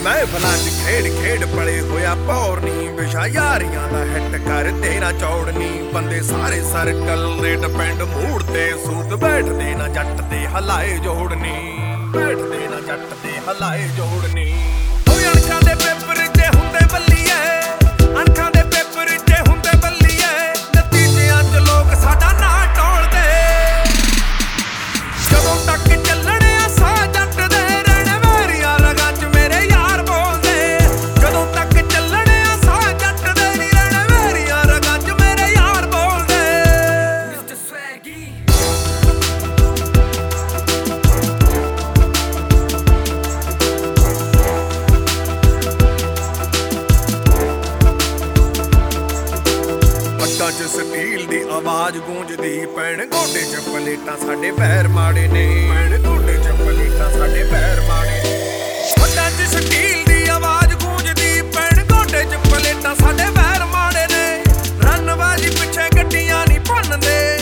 महफिलां च खेड खेड पले होया पौर नी विशा यारियां दा हिट कर तेरा चौड़ नी बंदे सारे सर्कल दे डिपेंड मूड ते सूत बैठदे ना जट दे हलाए जोड़नी बैठदे ना जट दे हलाए जोड़नी अणखां दे पेपर च हुंदे बल्लीए अणखां दे पेपर च हुंदे बल्लीए नतीजियां च लोग साडा ना टोलदे जदों तक ਚੱਲਣੇ ਆ ਸਾਹ ਜੱਟ ਦੇ ਰਹਿਣ ਮੇਰੀਆਂ ਰਗਾਂ 'ਚ ਮੇਰੇ ਯਾਰ ਬੋਲਦੇ ਜਦੋਂ ਤੱਕ ਚੱਲਣੇ ਆ ਸਾਹ ਜੱਟ ਦੇ ਨੀ ਰਹਿਣ ਮੇਰੀਆਂ ਰਗਾਂ 'ਚ ਮੇਰੇ ਯਾਰ ਬੋਲਦੇ ਮਿਸਟਰ ਸਵੈਗੀ ਪੱਟਾਂ 'ਚ ਸਟੀਲ ਦੀ ਆਵਾਜ਼ ਗੂੰਜਦੀ ਪੈਣ ਗੋਡੇ 'ਚ ਪਲੇਟਾਂ ਸਾਡੇ ਪੈਰ ਮਾੜੇ ਨੇ ਪੈਣ ਗੋਡੇ 'ਚ ਪਲੇਟਾਂ ਸਾਡੇ ਪੈਰ ਮਾੜੇ ਨੇ ਪੱਟਾਂ 'ਚ ਸਟੀਲ ਦੀ ਆਵਾਜ਼ ਗੂੰਜਦੀ ਪੈਣ ਗੋਡੇ 'ਚ ਪਲੇਟਾਂ ਸਾਡੇ ਪੈਰ ਮਾੜੇ ਨੇ ਰੰਨਬਾਜ਼ੀ ਪਿੱਛੇ ਗੱਡੀਆਂ ਨਹੀਂ ਭੰਨਦੇ